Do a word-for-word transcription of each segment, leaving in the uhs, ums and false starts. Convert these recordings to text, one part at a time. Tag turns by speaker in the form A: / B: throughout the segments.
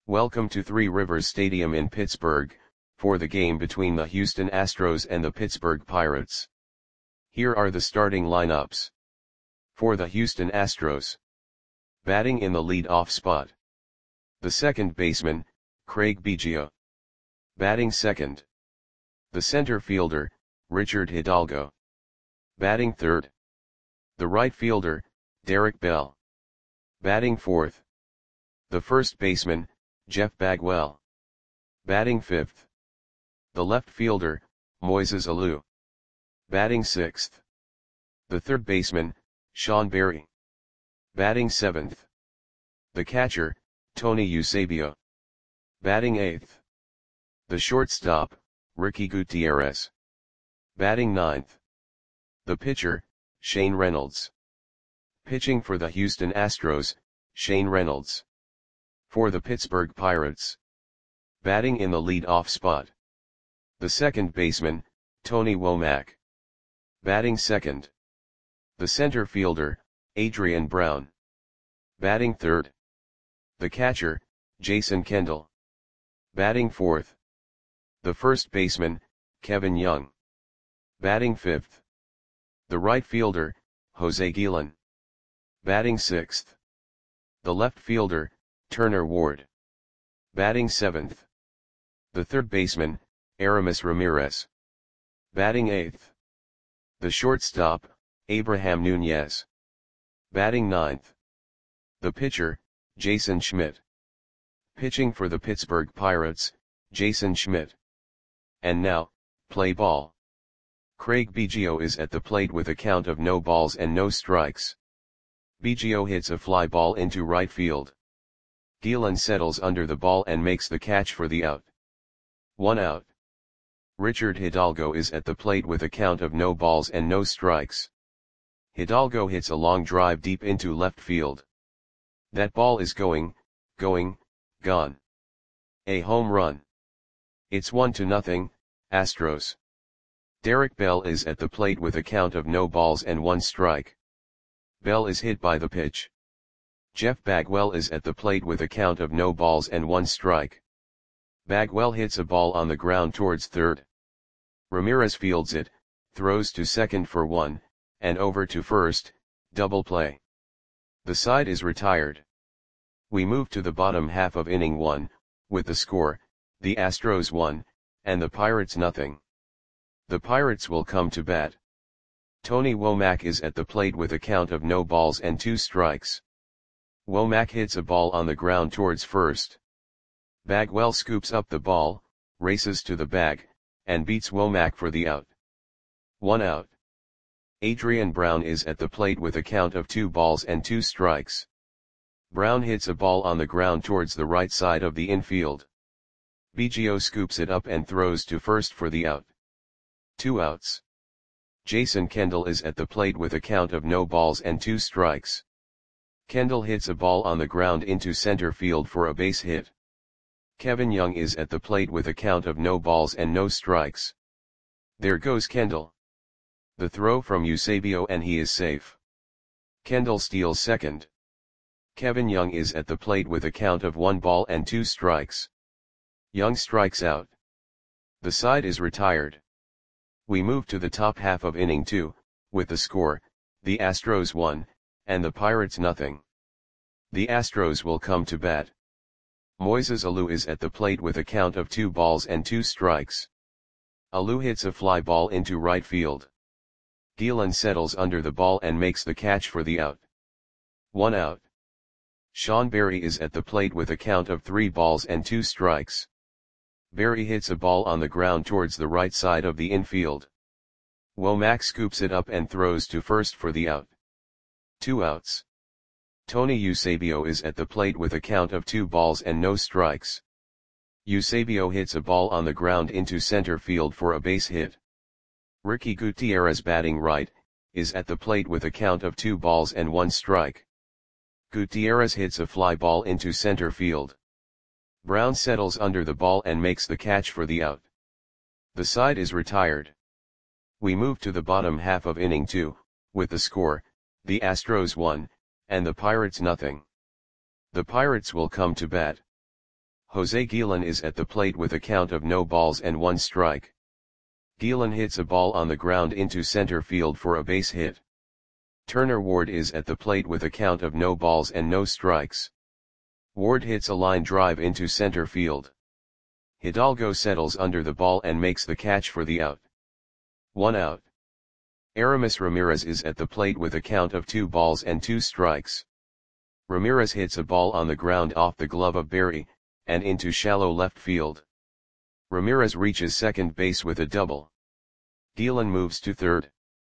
A: Welcome to Three Rivers Stadium in Pittsburgh, for the game between the Houston Astros and the Pittsburgh Pirates. Here are the starting lineups. For the Houston Astros. Batting in the lead-off spot. The second baseman, Craig Biggio. Batting second. The center fielder, Richard Hidalgo. Batting third. The right fielder, Derek Bell. Batting fourth. The first baseman, Jeff Bagwell. Batting fifth. The left fielder, Moises Alou. Batting sixth. The third baseman, Sean Berry. Batting seventh. The catcher, Tony Eusebio. Batting eighth. The shortstop, Ricky Gutierrez. Batting ninth. The pitcher, Shane Reynolds. Pitching for the Houston Astros, Shane Reynolds. For the Pittsburgh Pirates. Batting in the lead-off spot. The second baseman, Tony Womack. Batting second. The center fielder, Adrian Brown. Batting third. The catcher, Jason Kendall. Batting fourth. The first baseman, Kevin Young. Batting fifth. The right fielder, Jose Guillen. Batting sixth. The left fielder, Turner Ward. Batting seventh. The third baseman, Aramis Ramirez. Batting eighth. The shortstop, Abraham Nunez. Batting ninth. The pitcher, Jason Schmidt. Pitching for the Pittsburgh Pirates, Jason Schmidt. And now, play ball. Craig Biggio is at the plate with a count of no balls and no strikes. Biggio hits a fly ball into right field. Guillen settles under the ball and makes the catch for the out. One out. Richard Hidalgo is at the plate with a count of no balls and no strikes. Hidalgo hits a long drive deep into left field. That ball is going, going, gone. A home run. It's one to nothing, Astros. Derek Bell is at the plate with a count of no balls and one strike. Bell is hit by the pitch. Jeff Bagwell is at the plate with a count of no balls and one strike. Bagwell hits a ball on the ground towards third. Ramirez fields it, throws to second for one, and over to first, double play. The side is retired. We move to the bottom half of inning one, with the score, the Astros one, and the Pirates nothing. The Pirates will come to bat. Tony Womack is at the plate with a count of no balls and two strikes. Womack hits a ball on the ground towards first. Bagwell scoops up the ball, races to the bag, and beats Womack for the out. One out. Adrian Brown is at the plate with a count of two balls and two strikes. Brown hits a ball on the ground towards the right side of the infield. Biggio scoops it up and throws to first for the out. Two outs. Jason Kendall is at the plate with a count of no balls and two strikes. Kendall hits a ball on the ground into center field for a base hit. Kevin Young is at the plate with a count of no balls and no strikes. There goes Kendall. The throw from Eusebio and he is safe. Kendall steals second. Kevin Young is at the plate with a count of one ball and two strikes. Young strikes out. The side is retired. We move to the top half of inning two, with the score, the Astros one, and the Pirates nothing. The Astros will come to bat. Moises Alou is at the plate with a count of two balls and two strikes. Alou hits a fly ball into right field. Guillen settles under the ball and makes the catch for the out. One out. Sean Berry is at the plate with a count of three balls and two strikes. Berry hits a ball on the ground towards the right side of the infield. Womack scoops it up and throws to first for the out. Two outs. Tony Eusebio is at the plate with a count of two balls and no strikes. Eusebio hits a ball on the ground into center field for a base hit. Ricky Gutierrez, batting right, is at the plate with a count of two balls and one strike. Gutierrez hits a fly ball into center field. Brown settles under the ball and makes the catch for the out. The side is retired. We move to the bottom half of inning two, with the score, the Astros one, and the Pirates nothing. The Pirates will come to bat. Jose Guillen is at the plate with a count of no balls and one strike. Guillen hits a ball on the ground into center field for a base hit. Turner Ward is at the plate with a count of no balls and no strikes. Ward hits a line drive into center field. Hidalgo settles under the ball and makes the catch for the out. One out. Aramis Ramirez is at the plate with a count of two balls and two strikes. Ramirez hits a ball on the ground off the glove of Berry, and into shallow left field. Ramirez reaches second base with a double. Guillen moves to third.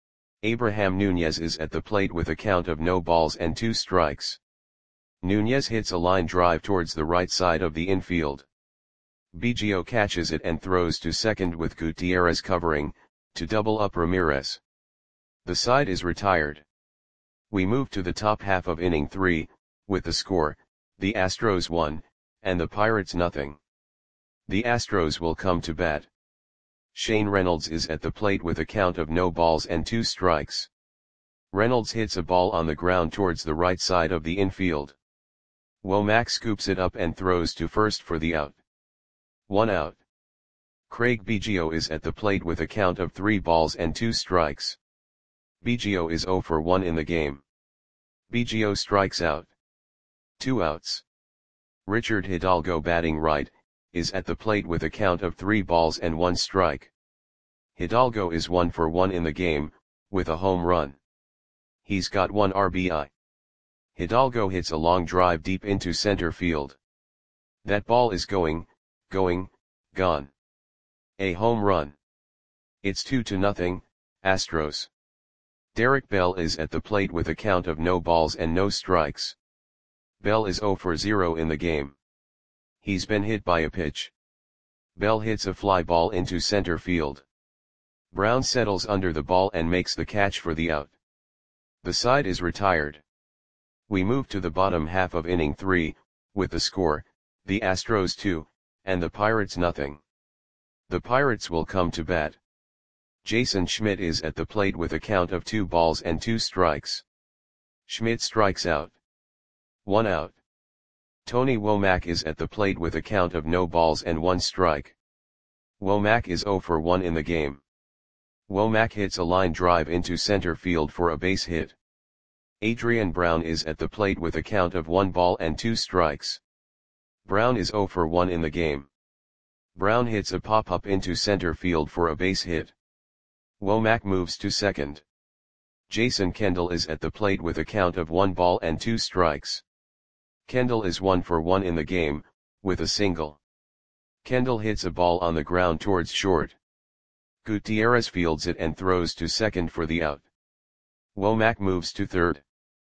A: Abraham Nunez is at the plate with a count of no balls and two strikes. Nunez hits a line drive towards the right side of the infield. Biggio catches it and throws to second with Gutierrez covering, to double up Ramirez. The side is retired. We move to the top half of inning three, with the score, the Astros one, and the Pirates nothing. The Astros will come to bat. Shane Reynolds is at the plate with a count of no balls and two strikes. Reynolds hits a ball on the ground towards the right side of the infield. Womack scoops it up and throws to first for the out. One out. Craig Biggio is at the plate with a count of three balls and two strikes. Biggio is zero for one in the game. Biggio strikes out. Two outs. Richard Hidalgo, batting right, is at the plate with a count of three balls and one strike. Hidalgo is one for one in the game, with a home run. He's got one R B I. Hidalgo hits a long drive deep into center field. That ball is going, going, gone. A home run. It's two to nothing, Astros. Derek Bell is at the plate with a count of no balls and no strikes. Bell is zero for zero in the game. He's been hit by a pitch. Bell hits a fly ball into center field. Brown settles under the ball and makes the catch for the out. The side is retired. We move to the bottom half of inning three, with the score, the Astros two, and the Pirates nothing. The Pirates will come to bat. Jason Schmidt is at the plate with a count of two balls and two strikes. Schmidt strikes out. One out. Tony Womack is at the plate with a count of no balls and one strike. Womack is zero for one in the game. Womack hits a line drive into center field for a base hit. Adrian Brown is at the plate with a count of one ball and two strikes. Brown is zero for one in the game. Brown hits a pop-up into center field for a base hit. Womack moves to second. Jason Kendall is at the plate with a count of one ball and two strikes. Kendall is one for one in the game, with a single. Kendall hits a ball on the ground towards short. Gutierrez fields it and throws to second for the out. Womack moves to third.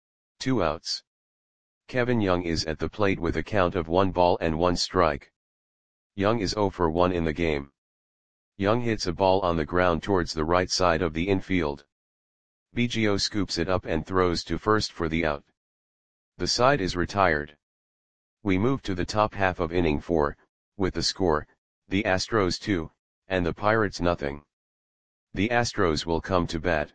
A: Two outs. Kevin Young is at the plate with a count of one ball and one strike. Young is zero for one in the game. Young hits a ball on the ground towards the right side of the infield. Biggio scoops it up and throws to first for the out. The side is retired. We move to the top half of inning four, with the score, the Astros two, and the Pirates nothing. The Astros will come to bat.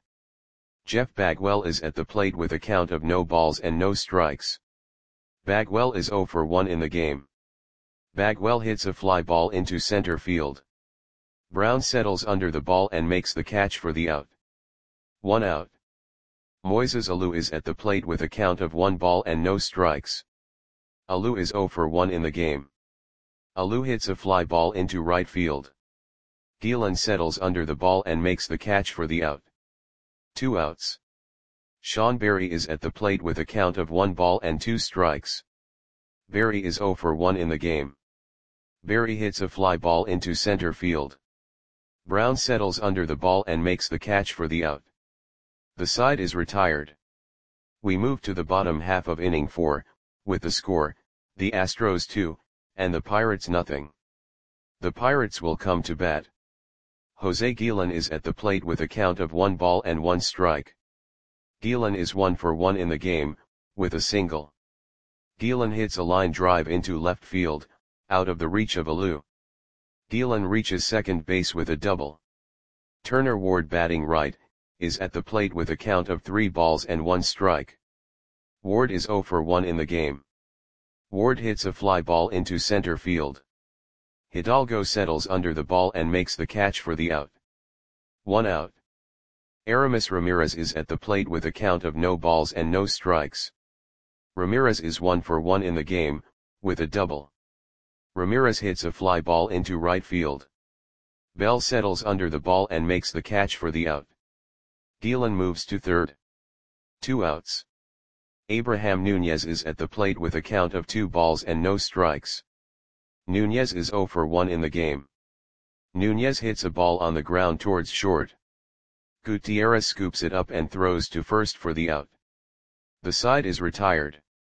A: Jeff Bagwell is at the plate with a count of no balls and no strikes. Bagwell is zero for one in the game. Bagwell hits a fly ball into center field. Brown settles under the ball and makes the catch for the out. One out. Moises Alou is at the plate with a count of one ball and no strikes. Alou is zero for one in the game. Alou hits a fly ball into right field. Guillen settles under the ball and makes the catch for the out. Two outs. Sean Berry is at the plate with a count of one ball and two strikes. Berry is zero for one in the game. Berry hits a fly ball into center field. Brown settles under the ball and makes the catch for the out. The side is retired. We move to the bottom half of inning four, with the score, the Astros two, and the Pirates nothing. The Pirates will come to bat. Jose Guillen is at the plate with a count of one ball and one strike. Guillen is one for one in the game, with a single. Guillen hits a line drive into left field, out of the reach of Alou. Guillen reaches second base with a double. Turner Ward, batting right, is at the plate with a count of three balls and one strike. Ward is zero for one in the game. Ward hits a fly ball into center field. Hidalgo settles under the ball and makes the catch for the out. One out. Aramis Ramirez is at the plate with a count of no balls and no strikes. Ramirez is one for one in the game, with a double. Ramirez hits a fly ball into right field. Bell settles under the ball and makes the catch for the out. Guillen moves to third. Two outs. Abraham Nunez is at the plate with a count of two balls and no strikes. Nunez is zero for one in the game. Nunez hits a ball on the ground towards short. Gutierrez scoops it up and throws to first for the out. The side is retired.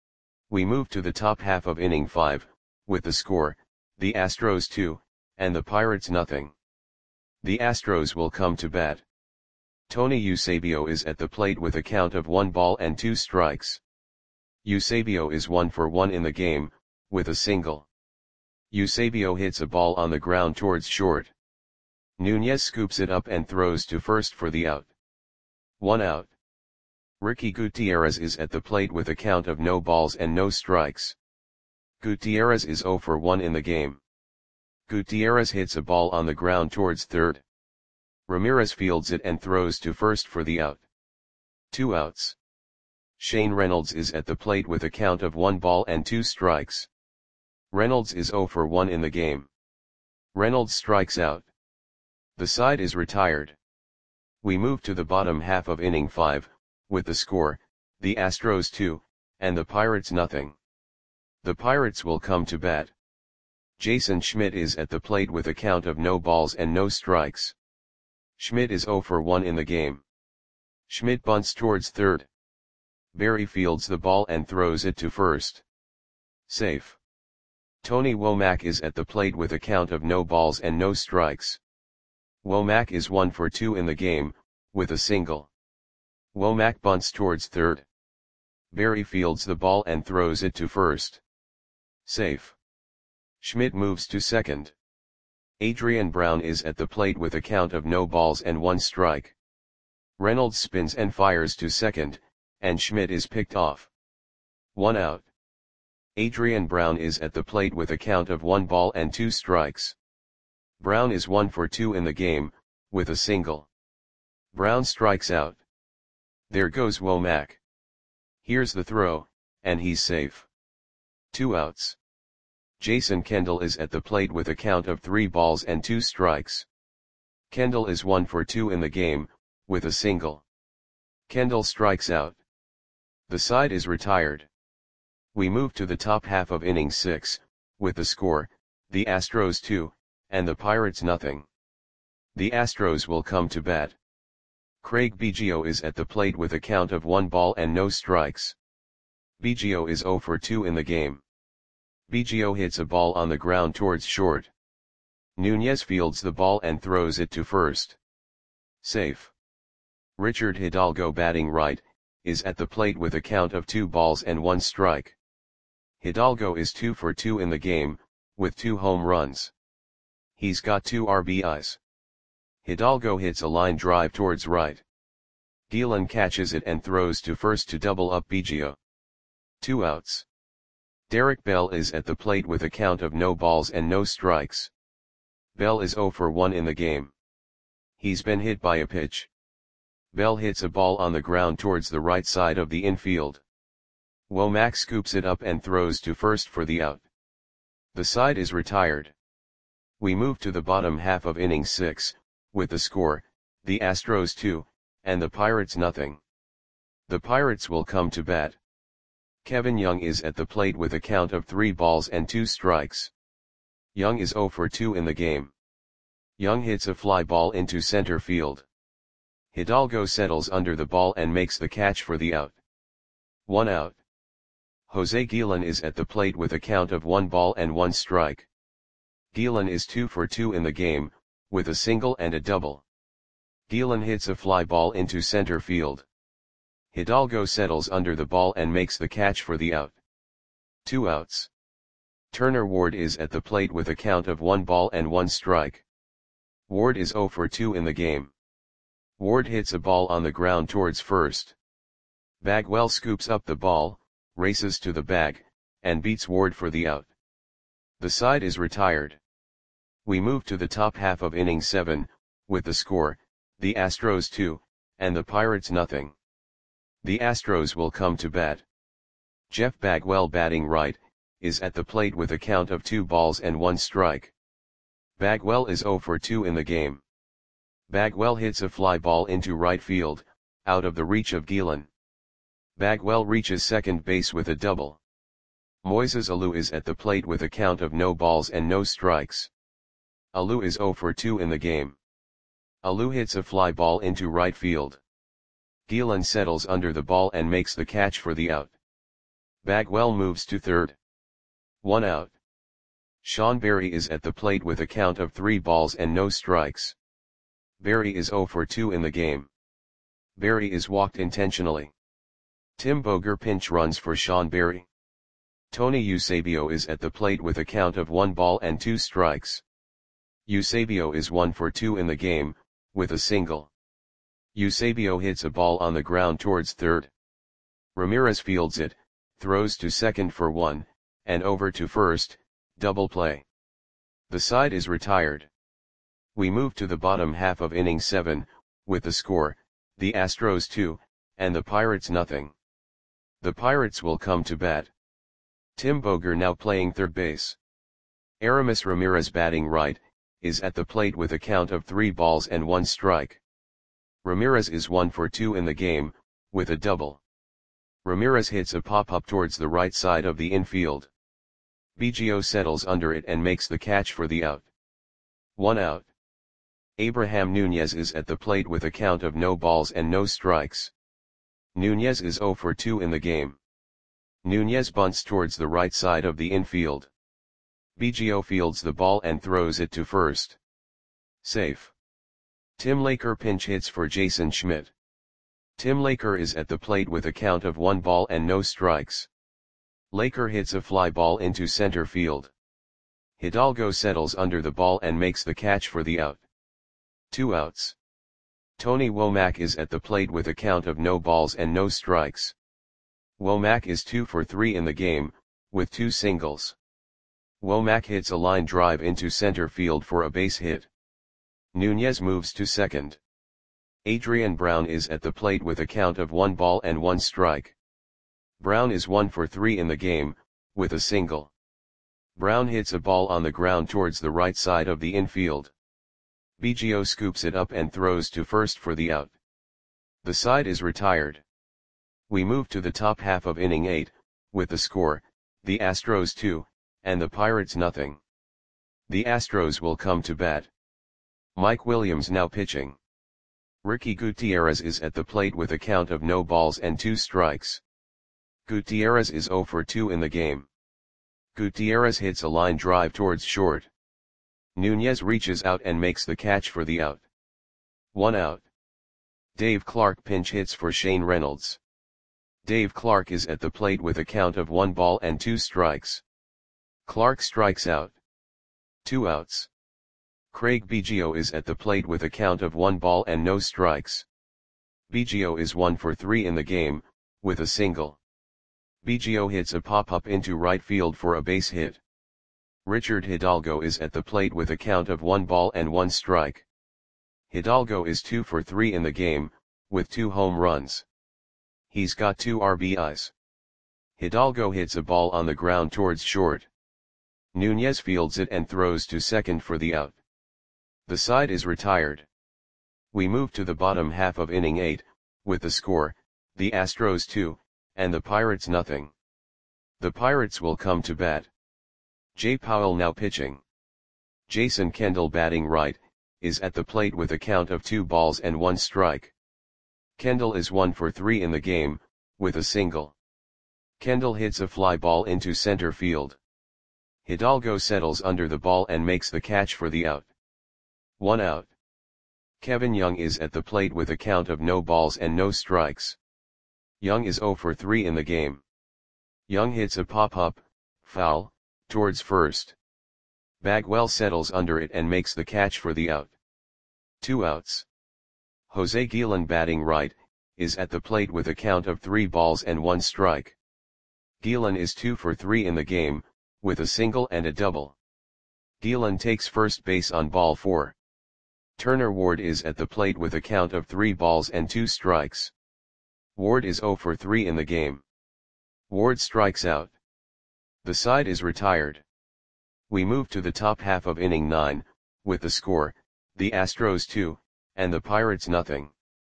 A: We move to the top half of inning five, with the score, the Astros two, and the Pirates nothing. The Astros will come to bat. Tony Eusebio is at the plate with a count of one ball and two strikes. Eusebio is one for one in the game, with a single. Eusebio hits a ball on the ground towards short. Nunez scoops it up and throws to first for the out. One out. Ricky Gutierrez is at the plate with a count of no balls and no strikes. Gutierrez is zero for one in the game. Gutierrez hits a ball on the ground towards third. Ramirez fields it and throws to first for the out. Two outs. Shane Reynolds is at the plate with a count of one ball and two strikes. Reynolds is zero for one in the game. Reynolds strikes out. The side is retired. We move to the bottom half of inning five, with the score, the Astros two, and the Pirates nothing. The Pirates will come to bat. Jason Schmidt is at the plate with a count of no balls and no strikes. Schmidt is zero for one in the game. Schmidt bunts towards third. Barry fields the ball and throws it to first. Safe. Tony Womack is at the plate with a count of no balls and no strikes. Womack is one for two in the game, with a single. Womack bunts towards third. Barry fields the ball and throws it to first. Safe. Schmidt moves to second. Adrian Brown is at the plate with a count of no balls and one strike. Reynolds spins and fires to second, and Schmidt is picked off. One out. Adrian Brown is at the plate with a count of one ball and two strikes. Brown is one for two in the game, with a single. Brown strikes out. There goes Womack. Here's the throw, and he's safe. Two outs. Jason Kendall is at the plate with a count of three balls and two strikes. Kendall is one for two in the game, with a single. Kendall strikes out. The side is retired. We move to the top half of inning six, with the score, the Astros two, and the Pirates nothing. The Astros will come to bat. Craig Biggio is at the plate with a count of one ball and no strikes. Biggio is zero for two in the game. Biggio hits a ball on the ground towards short. Nunez fields the ball and throws it to first. Safe. Richard Hidalgo, batting right, is at the plate with a count of two balls and one strike. Hidalgo is two for two in the game, with two home runs. He's got two R B Is. Hidalgo hits a line drive towards right. Guillen catches it and throws to first to double up Biggio. Two outs. Derek Bell is at the plate with a count of no balls and no strikes. Bell is zero for one in the game. He's been hit by a pitch. Bell hits a ball on the ground towards the right side of the infield. Womack scoops it up and throws to first for the out. The side is retired. We move to the bottom half of inning six, with the score, the Astros two, and the Pirates nothing. The Pirates will come to bat. Kevin Young is at the plate with a count of three balls and two strikes. Young is zero for two in the game. Young hits a fly ball into center field. Hidalgo settles under the ball and makes the catch for the out. One out. Jose Guillen is at the plate with a count of one ball and one strike. Guillen is two for two in the game, with a single and a double. Guillen hits a fly ball into center field. Hidalgo settles under the ball and makes the catch for the out. Two outs. Turner Ward is at the plate with a count of one ball and one strike. Ward is zero for two in the game. Ward hits a ball on the ground towards first. Bagwell scoops up the ball, races to the bag, and beats Ward for the out. The side is retired. We move to the top half of inning seven, with the score, the Astros two, and the Pirates nothing. The Astros will come to bat. Jeff Bagwell, batting right, is at the plate with a count of two balls and one strike. Bagwell is oh for two in the game. Bagwell hits a fly ball into right field, out of the reach of Gillen. Bagwell reaches second base with a double. Moises Alou is at the plate with a count of no balls and no strikes. Alou is oh for two in the game. Alou hits a fly ball into right field. Gillen settles under the ball and makes the catch for the out. Bagwell moves to third. One out. Sean Berry is at the plate with a count of three balls and no strikes. Berry is oh for two in the game. Berry is walked intentionally. Tim Boger pinch runs for Sean Berry. Tony Eusebio is at the plate with a count of one ball and two strikes. Eusebio is one for two in the game, with a single. Eusebio hits a ball on the ground towards third. Ramirez fields it, throws to second for one, and over to first, double play. The side is retired. We move to the bottom half of inning seven, with the score, the Astros two, and the Pirates nothing. The Pirates will come to bat. Tim Boger, now playing third base. Aramis Ramirez, batting right, is at the plate with a count of three balls and one strike. Ramirez is one for two in the game, with a double. Ramirez hits a pop-up towards the right side of the infield. Biggio settles under it and makes the catch for the out. One out. Abraham Nunez is at the plate with a count of no balls and no strikes. Nunez is oh for two in the game. Nunez bunts towards the right side of the infield. Biggio fields the ball and throws it to first. Safe. Tim Laker pinch hits for Jason Schmidt. Tim Laker is at the plate with a count of one ball and no strikes. Laker hits a fly ball into center field. Hidalgo settles under the ball and makes the catch for the out. Two outs. Tony Womack is at the plate with a count of no balls and no strikes. Womack is two for three in the game, with two singles. Womack hits a line drive into center field for a base hit. Nunez moves to second. Adrian Brown is at the plate with a count of one ball and one strike. Brown is one for three in the game, with a single. Brown hits a ball on the ground towards the right side of the infield. Biggio scoops it up and throws to first for the out. The side is retired. We move to the top half of inning eight, with the score, the Astros two, and the Pirates nothing. The Astros will come to bat. Mike Williams now pitching. Ricky Gutierrez is at the plate with a count of no balls and two strikes. Gutierrez is oh for two in the game. Gutierrez hits a line drive towards short. Nunez reaches out and makes the catch for the out. One out. Dave Clark pinch hits for Shane Reynolds. Dave Clark is at the plate with a count of one ball and two strikes. Clark strikes out. Two outs. Craig Biggio is at the plate with a count of one ball and no strikes. Biggio is one for three in the game, with a single. Biggio hits a pop-up into right field for a base hit. Richard Hidalgo is at the plate with a count of one ball and one strike. Hidalgo is two for three in the game, with two home runs. He's got two R B Is. Hidalgo hits a ball on the ground towards short. Nunez fields it and throws to second for the out. The side is retired. We move to the bottom half of inning eight, with the score, the Astros two, and the Pirates nothing. The Pirates will come to bat. Jay Powell now pitching. Jason Kendall, batting right, is at the plate with a count of two balls and one strike. Kendall is one for three in the game, with a single. Kendall hits a fly ball into center field. Hidalgo settles under the ball and makes the catch for the out. One out. Kevin Young is at the plate with a count of no balls and no strikes. Young is oh for three in the game. Young hits a pop-up, foul, towards first. Bagwell settles under it and makes the catch for the out. Two outs. Jose Gillen, batting right, is at the plate with a count of three balls and one strike. Gielan is two for three in the game, with a single and a double. Gielan takes first base on ball four. Turner Ward is at the plate with a count of three balls and two strikes. Ward is zero for three in the game. Ward strikes out. The side is retired. We move to the top half of inning nine, with the score, the Astros two, and the Pirates nothing.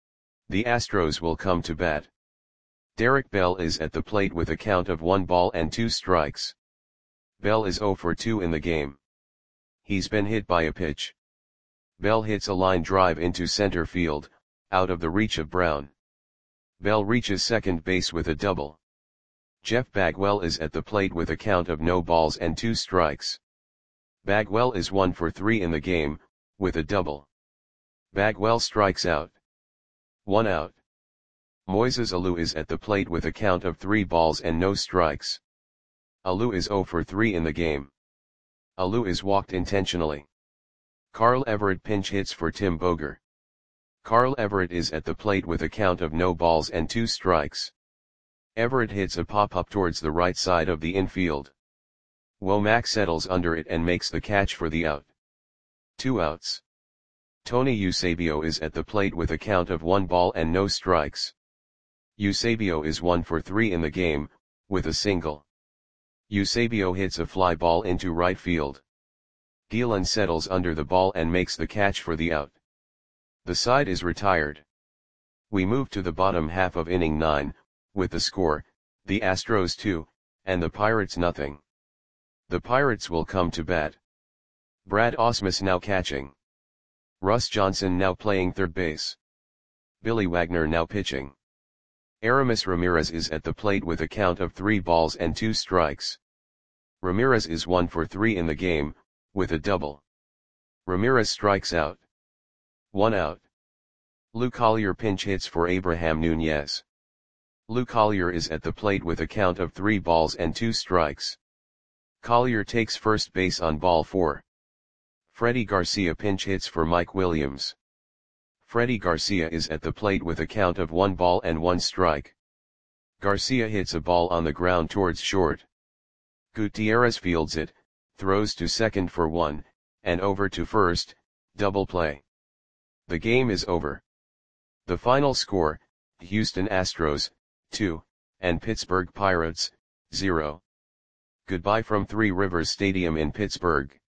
A: The Astros will come to bat. Derek Bell is at the plate with a count of one ball and two strikes. Bell is zero for two in the game. He's been hit by a pitch. Bell hits a line drive into center field, out of the reach of Brown. Bell reaches second base with a double. Jeff Bagwell is at the plate with a count of no balls and two strikes. Bagwell is one for three in the game, with a double. Bagwell strikes out. One out. Moises Alou is at the plate with a count of three balls and no strikes. Alou is zero for three in the game. Alou is walked intentionally. Carl Everett pinch hits for Tim Boger. Carl Everett is at the plate with a count of no balls and two strikes. Everett hits a pop-up towards the right side of the infield. Womack settles under it and makes the catch for the out. Two outs. Tony Eusebio is at the plate with a count of one ball and no strikes. Eusebio is one for three in the game, with a single. Eusebio hits a fly ball into right field. Gielan settles under the ball and makes the catch for the out. The side is retired. We move to the bottom half of inning nine, with the score, the Astros two, and the Pirates nothing. The Pirates will come to bat. Brad Ausmus now catching. Russ Johnson now playing third base. Billy Wagner now pitching. Aramis Ramirez is at the plate with a count of three balls and two strikes. Ramirez is one for three in the game, with a double. Ramirez strikes out. One out. Lou Collier pinch hits for Abraham Nunez. Lou Collier is at the plate with a count of three balls and two strikes. Collier takes first base on ball four. Freddie Garcia pinch hits for Mike Williams. Freddie Garcia is at the plate with a count of one ball and one strike. Garcia hits a ball on the ground towards short. Gutierrez fields it, throws to second for one, and over to first, double play. The game is over. The final score, Houston Astros, two, and Pittsburgh Pirates, zero. Goodbye from Three Rivers Stadium in Pittsburgh.